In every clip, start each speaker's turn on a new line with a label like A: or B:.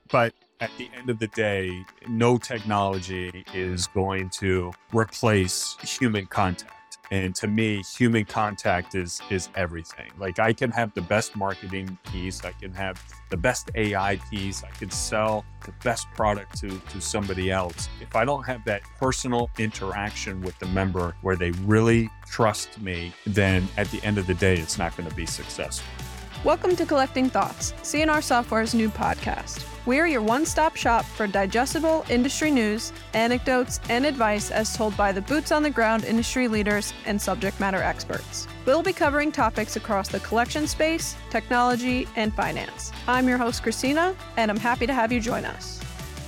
A: But at the end of the day, no technology is going to replace human contact. And to me, human contact is everything. Like, I can have the best marketing piece, I can have the best AI piece, I can sell the best product to somebody else. If I don't have that personal interaction with the member where they really trust me, then at the end of the day, it's not going to be successful.
B: Welcome to Collecting Thoughts, C&R Software's new podcast. We're your one-stop shop for digestible industry news, anecdotes, and advice as told by the boots-on-the-ground industry leaders and subject matter experts. We'll be covering topics across the collection space, technology, and finance. I'm your host, Christina, and I'm happy to have you join us.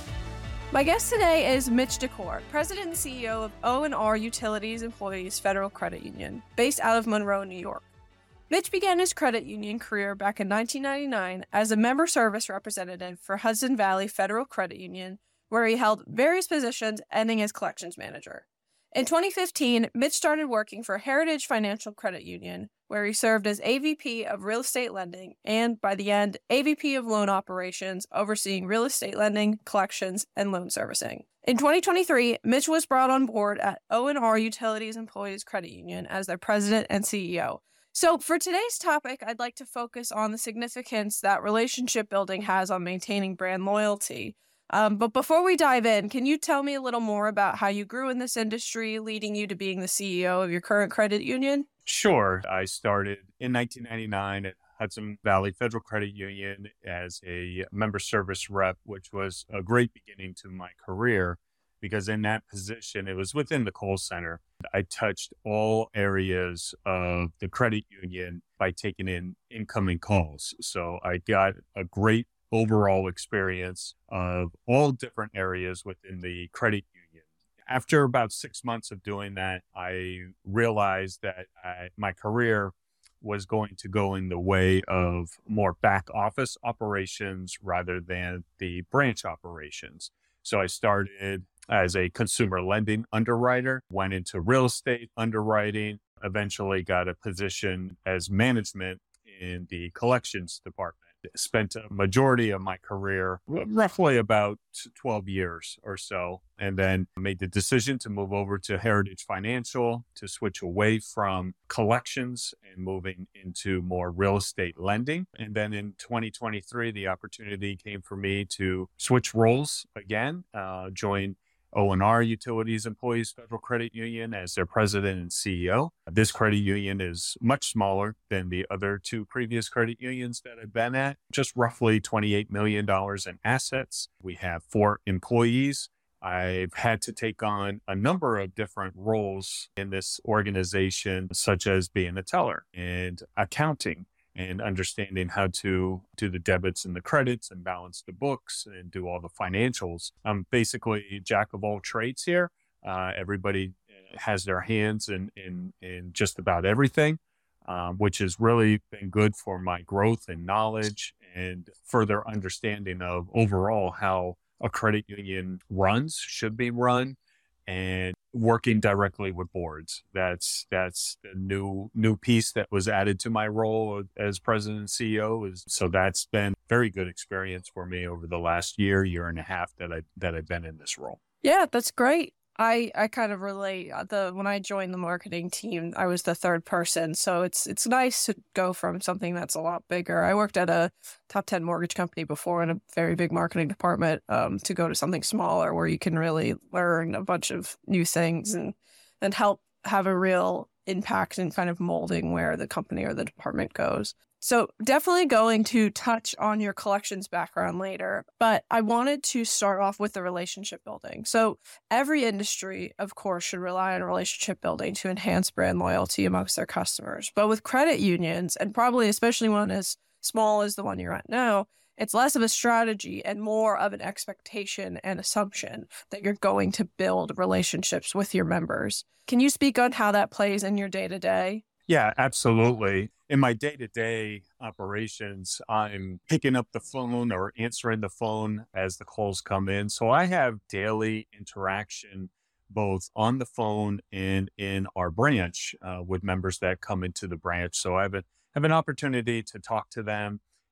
B: My guest today is Mitch DeCore, President and CEO of O&R Utilities Employees Federal Credit Union, based out of Monroe, New York. Mitch began his credit union career back in 1999 as a member service representative for Hudson Valley Federal Credit Union, where he held various positions, ending as collections manager. In 2015, Mitch started working for Heritage Financial Credit Union, where he served as AVP of Real Estate Lending and, by the end, AVP of Loan Operations, overseeing real estate lending, collections, and loan servicing. In 2023, Mitch was brought on board at O&R Utilities Employees Credit Union as their president and CEO. So for today's topic, I'd like to focus on the significance that relationship building has on maintaining brand loyalty. But before we dive in, can you tell me a little more about how you grew in this industry, leading you to being the CEO of your current credit union?
A: Sure. I started in 1999 at Hudson Valley Federal Credit Union as a member service rep, which was a great beginning to my career, because in that position, it was within the call center. I touched all areas of the credit union by taking in incoming calls. So I got a great overall experience of all different areas within the credit union. After about 6 months of doing that, I realized that my career was going to go in the way of more back office operations rather than the branch operations. So I started as a consumer lending underwriter, went into real estate underwriting, eventually got a position as management in the collections department. Spent a majority of my career, roughly about 12 years or so, and then made the decision to move over to Heritage Financial to switch away from collections and moving into more real estate lending. And then in 2023, the opportunity came for me to switch roles again, join O&R Utilities Employees Federal Credit Union as their president and CEO. This credit union is much smaller than the other two previous credit unions that I've been at, just roughly $28 million in assets. We have 4 employees. I've had to take on a number of different roles in this organization, such as being a teller and accounting, and understanding how to do the debits and the credits and balance the books and do all the financials. I'm basically jack of all trades here. Everybody has their hands in just about everything, which has really been good for my growth and knowledge and further understanding of overall how a credit union should be run, and working directly with boards. That's the new piece that was added to my role as president and CEO. So that's been very good experience for me over the last year and a half that I've been in this role.
B: Yeah, that's great. I kind of relate. When I joined the marketing team, I was the third person. So it's nice to go from something that's a lot bigger. I worked at a top 10 mortgage company before in a very big marketing department, to go to something smaller where you can really learn a bunch of new things and help have a real impact in kind of molding where the company or the department goes. So definitely going to touch on your collections background later, but I wanted to start off with the relationship building. So every industry, of course, should rely on relationship building to enhance brand loyalty amongst their customers. But with credit unions, and probably especially one as small as the one you're at now, it's less of a strategy and more of an expectation and assumption that you're going to build relationships with your members. Can you speak on how that plays in your day-to-day?
A: Yeah, absolutely. In my day-to-day operations, I'm picking up the phone or answering the phone as the calls come in. So I have daily interaction both on the phone and in our branch with members that come into the branch. So I have an opportunity to talk to them,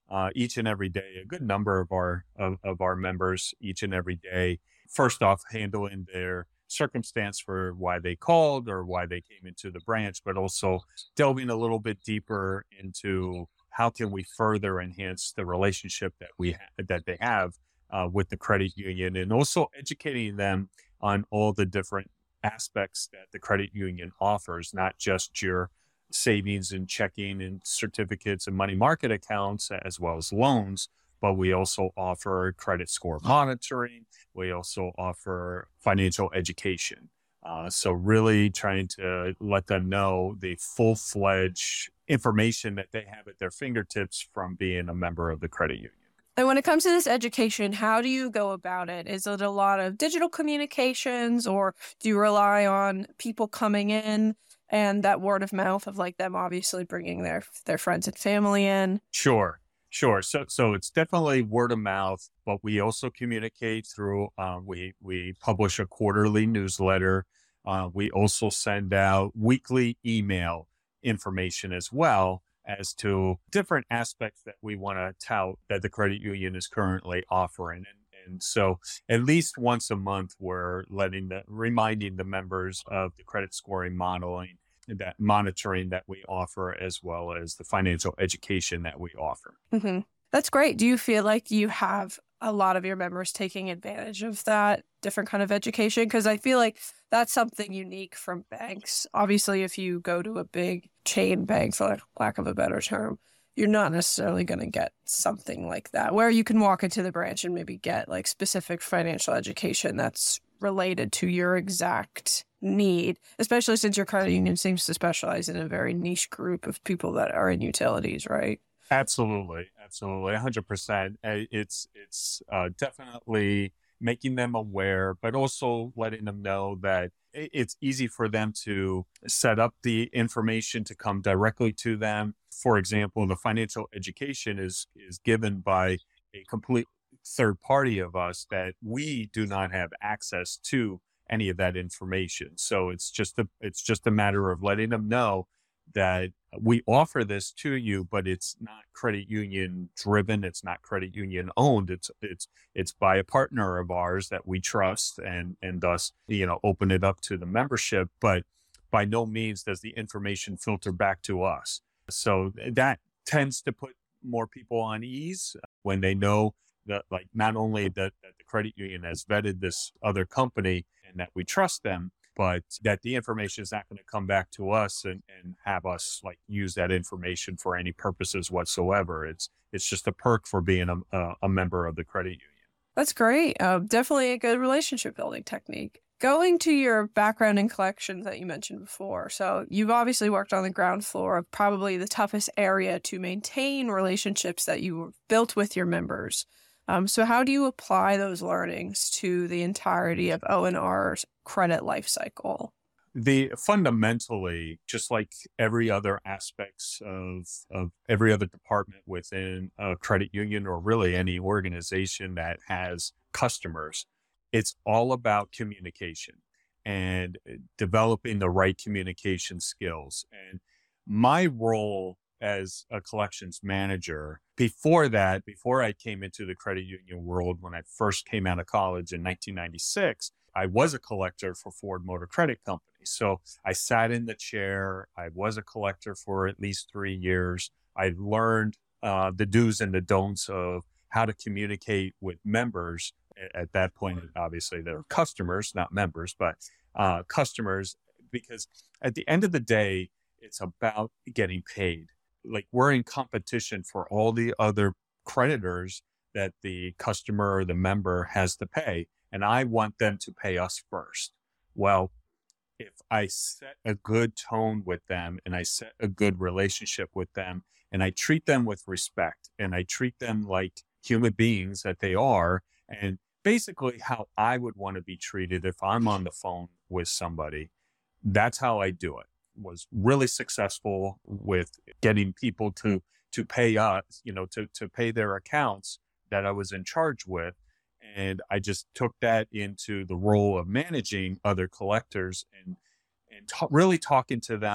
A: each and every day, a good number of our members each and every day. First off, handling their circumstance for why they called or why they came into the branch, but also delving a little bit deeper into how can we further enhance the relationship that they have with the credit union, and also educating them on all the different aspects that the credit union offers, not just your savings and checking and certificates and money market accounts, as well as loans, but we also offer credit score monitoring. We also offer financial education. So really trying to let them know the full-fledged information that they have at their fingertips from being a member of the credit union.
B: And when it comes to this education, how do you go about it? Is it a lot of digital communications, or do you rely on people coming in and that word of mouth of like them obviously bringing their friends and family in?
A: Sure. So it's definitely word of mouth, but we also communicate through, we publish a quarterly newsletter. We also send out weekly email information as well as to different aspects that we want to tout that the credit union is currently offering. And so at least once a month, we're reminding the members of the credit scoring monitoring that we offer, as well as the financial education that we offer.
B: Mm-hmm. That's great. Do you feel like you have a lot of your members taking advantage of that different kind of education? Because I feel like that's something unique from banks. Obviously, if you go to a big chain bank, for lack of a better term, you're not necessarily going to get something like that, where you can walk into the branch and maybe get like specific financial education that's related to your exact need, especially since your credit union seems to specialize in a very niche group of people that are in utilities, right?
A: Absolutely. 100%. It's definitely making them aware, but also letting them know that it's easy for them to set up the information to come directly to them. For example, the financial education is given by a complete third party of us that we do not have access to any of that information. So it's just a matter of letting them know that we offer this to you, but it's not credit union driven. It's not credit union owned. It's by a partner of ours that we trust, and thus, open it up to the membership. But by no means does the information filter back to us. So that tends to put more people on ease when they know that, like, not only that the credit union has vetted this other company and that we trust them, but that the information is not going to come back to us and have us like use that information for any purposes whatsoever. It's just a perk for being a member of the credit union.
B: That's great. Definitely a good relationship building technique. Going to your background in collections that you mentioned before. So you've obviously worked on the ground floor of probably the toughest area to maintain relationships that you built with your members. So how do you apply those learnings to the entirety of O&R's credit life cycle?
A: Fundamentally, just like every other aspects of every other department within a credit union, or really any organization that has customers, it's all about communication and developing the right communication skills. And my role as a collections manager, before I came into the credit union world, when I first came out of college in 1996, I was a collector for Ford Motor Credit Company. So I sat in the chair. I was a collector for at least 3 years. I learned the do's and the don'ts of how to communicate with members. At that point, obviously, they're customers, not members, but customers, because at the end of the day, it's about getting paid. Like, we're in competition for all the other creditors that the customer or the member has to pay. And I want them to pay us first. Well, if I set a good tone with them and I set a good relationship with them and I treat them with respect and I treat them like human beings that they are, and basically how I would want to be treated if I'm on the phone with somebody, that's how I do it. Was really successful with getting people to pay us, to pay their accounts that I was in charge with. And I just took that into the role of managing other collectors and really talking to them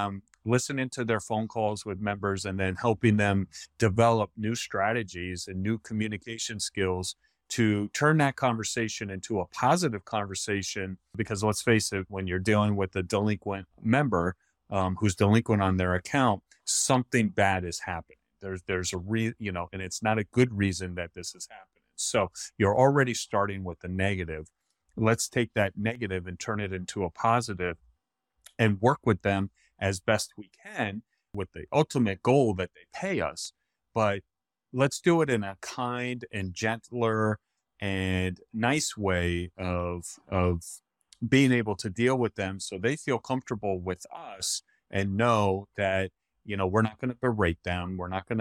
A: listening to their phone calls with members and then helping them develop new strategies and new communication skills to turn that conversation into a positive conversation. Because let's face it, when you're dealing with a delinquent member who's delinquent on their account, something bad is happening. There's a and it's not a good reason that this is happening. So you're already starting with the negative. Let's take that negative and turn it into a positive and work with them as best we can with the ultimate goal that they pay us. But let's do it in a kind and gentler and nice way of being able to deal with them so they feel comfortable with us and know that, we're not going to berate them. We're not going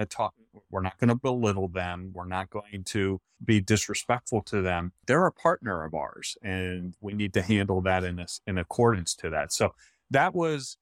A: to belittle them. We're not going to be disrespectful to them. They're a partner of ours, and we need to handle that in accordance to that. So that was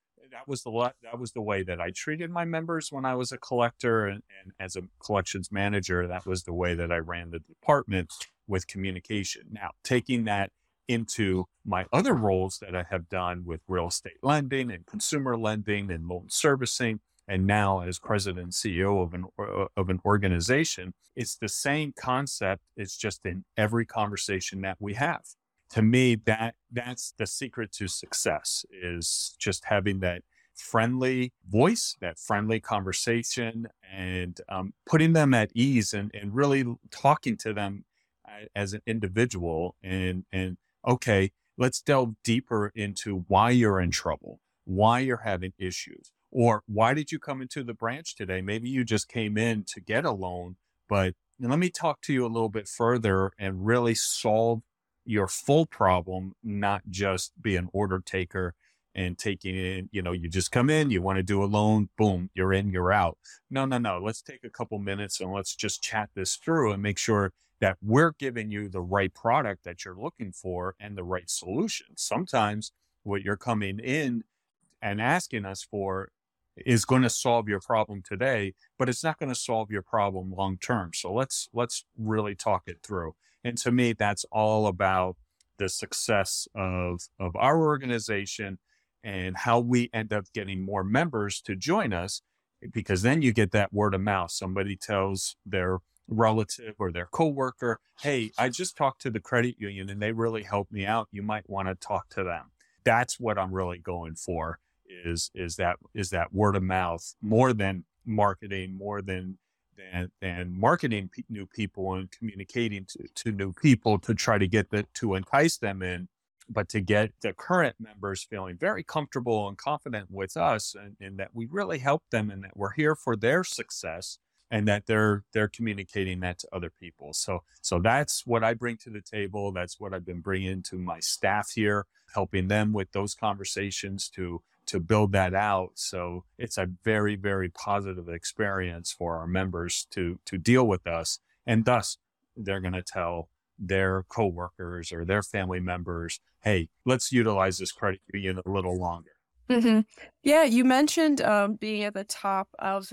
A: the way that I treated my members when I was a collector, and as a collections manager, that was the way that I ran the department with communication. Now, taking that into my other roles that I have done with real estate lending and consumer lending and loan servicing, and now as president and CEO of an organization, it's the same concept. It's just in every conversation that we have. To me, that's the secret to success, is just having that friendly voice, that friendly conversation, and putting them at ease and really talking to them as an individual. And okay, let's delve deeper into why you're in trouble, why you're having issues, or why did you come into the branch today? Maybe you just came in to get a loan, but let me talk to you a little bit further and really solve your full problem, not just be an order taker and taking in, you just come in, you want to do a loan, boom, you're in, you're out. No. Let's take a couple minutes and let's just chat this through and make sure that we're giving you the right product that you're looking for and the right solution. Sometimes what you're coming in and asking us for is going to solve your problem today, but it's not going to solve your problem long term. So let's really talk it through. And to me, that's all about the success of our organization and how we end up getting more members to join us, because then you get that word of mouth. Somebody tells their relative or their coworker, hey, I just talked to the credit union and they really helped me out. You might want to talk to them. That's what I'm really going for, is that word of mouth, more than marketing, more than marketing new people and communicating to new people to try to to entice them in, but to get the current members feeling very comfortable and confident with us, and that we really help them and that we're here for their success, and that they're communicating that to other people. So that's what I bring to the table. That's what I've been bringing to my staff here, helping them with those conversations to build that out. So it's a very, very positive experience for our members to deal with us. And thus, they're going to tell their coworkers or their family members, hey, let's utilize this credit union a little longer.
B: Mm-hmm. Yeah, you mentioned being at the top of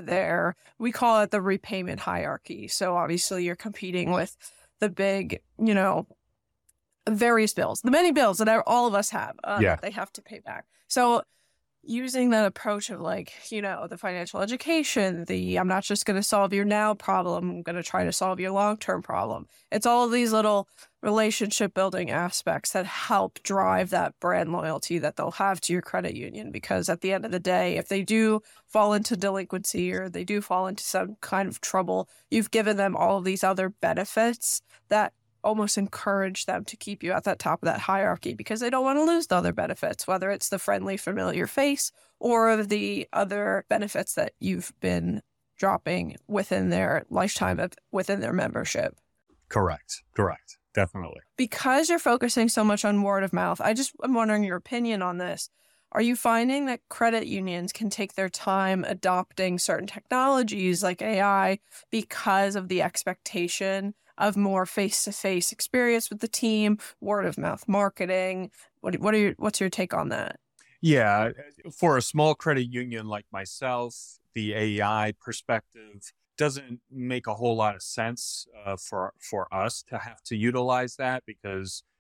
B: we call it the repayment hierarchy. So obviously you're competing with the big, various bills, the many bills that all of us have, that they have to pay back. So using that approach of the financial education, I'm not just going to solve your now problem, I'm going to try to solve your long-term problem. It's all of these little relationship building aspects that help drive that brand loyalty that they'll have to your credit union. Because at the end of the day, if they do fall into delinquency or they do fall into some kind of trouble, you've given them all of these other benefits that almost encourage them to keep you at that top of that hierarchy, because they don't want to lose the other benefits, whether it's the friendly, familiar face or the other benefits that you've been dropping within their lifetime within their membership.
A: Correct. Definitely.
B: Because you're focusing so much on word of mouth, I'm wondering your opinion on this. Are you finding that credit unions can take their time adopting certain technologies like AI because of the expectation of more face-to-face experience with the team, word-of-mouth marketing? What's your take on that?
A: Yeah, for a small credit union like myself, the AI perspective doesn't make a whole lot of sense for us to have to utilize that, because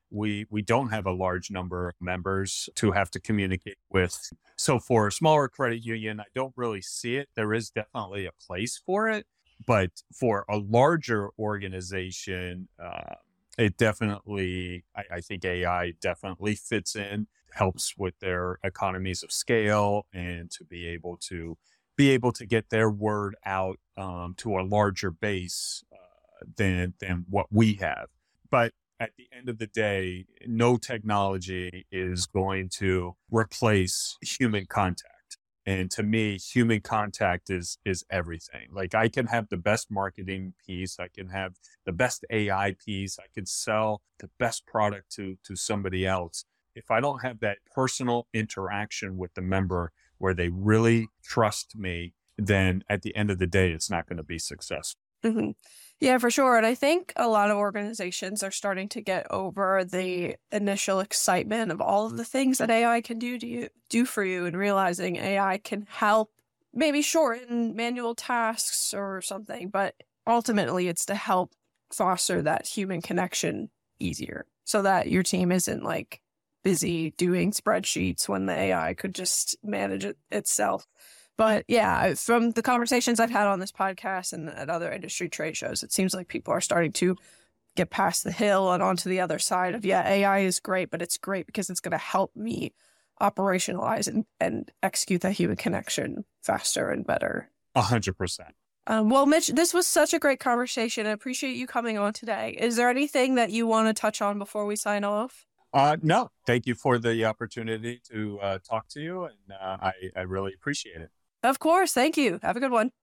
A: we don't have a large number of members to have to communicate with. So for a smaller credit union, I don't really see it. There is definitely a place for it, but for a larger organization, it definitely, I think AI definitely fits in, helps with their economies of scale, and to be able to get their word out to a larger base than what we have. But at the end of the day, no technology is going to replace human contact. And to me, human contact is everything. Like, I can have the best marketing piece, I can have the best AI piece, I can sell the best product to somebody else. If I don't have that personal interaction with the member where they really trust me, then at the end of the day, it's not going to be successful.
B: Mm-hmm. Yeah, for sure. And I think a lot of organizations are starting to get over the initial excitement of all of the things that AI can do for you, and realizing AI can help maybe shorten manual tasks or something, but ultimately it's to help foster that human connection easier, so that your team isn't like busy doing spreadsheets when the AI could just manage it itself. But yeah, from the conversations I've had on this podcast and at other industry trade shows, it seems like people are starting to get past the hill and onto the other side of, yeah, AI is great, but it's great because it's going to help me operationalize and execute that human connection faster and better.
A: 100%.
B: Well, Mitch, this was such a great conversation. I appreciate you coming on today. Is there anything that you want to touch on before we sign off?
A: No, thank you for the opportunity to talk to you, and I really appreciate it.
B: Of course. Thank you. Have a good one.